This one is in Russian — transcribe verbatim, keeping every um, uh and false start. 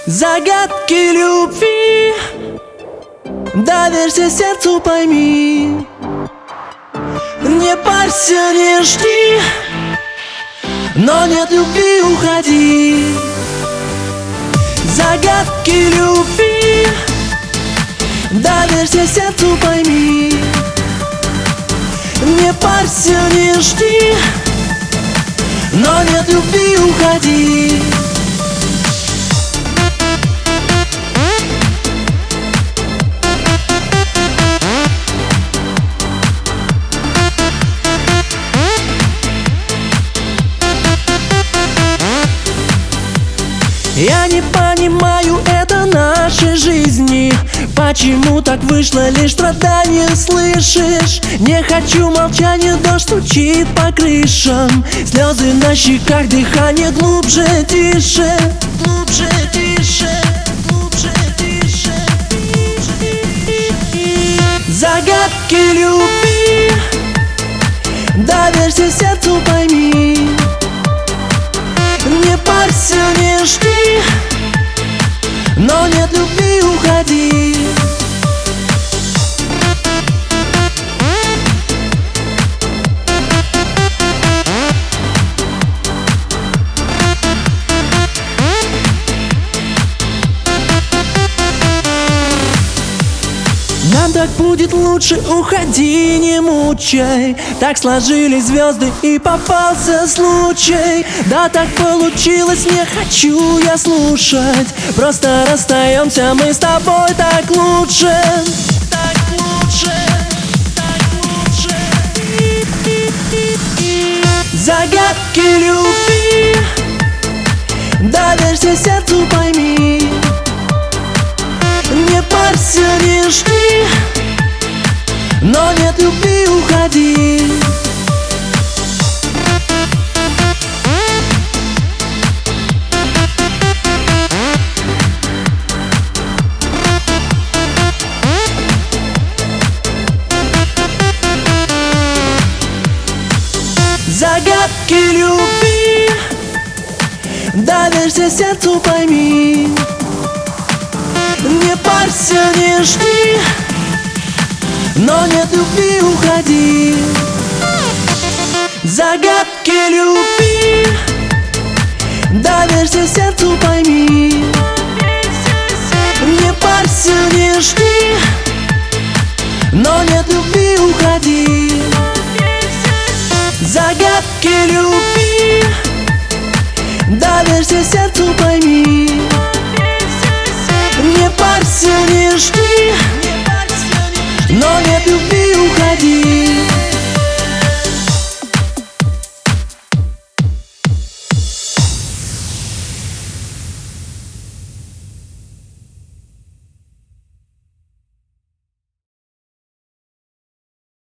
Загадки любви, доверься сердцу, пойми. Не парься, не жди, но нет любви, уходи. Загадки любви, доверься сердцу, пойми. Не парься, не жди, но нет любви, уходи. Я не понимаю, это нашей жизни. Почему так вышло, лишь страдания слышишь? Не хочу молчания, дождь стучит по крышам. Слезы на щеках, дыхание глубже, тише. Глубже, тише, глубже, тише. Загадки любви, доверься сердцу, пойми. Не парься, не жди, но нет любви, уходи. Нам так будет лучше, уходи, не мучай. Так сложились звезды и попался случай. Да так получилось, не хочу я слушать. Просто расстаемся мы с тобой, так лучше. Так лучше, так лучше. Загадки любви, доверься сердцу, пойми. Не парься, не жди, но нет любви, уходи. Загадки любви, доверься сердцу, пойми. Не парься, не жди, но нет любви, уходи. Загадки любви, доверься сердцу, пойми. Не парься, не жди, но нет любви, уходи. Загадки любви, доверься сердцу, пойми. Не парься, не жди, но нет любви, уходи.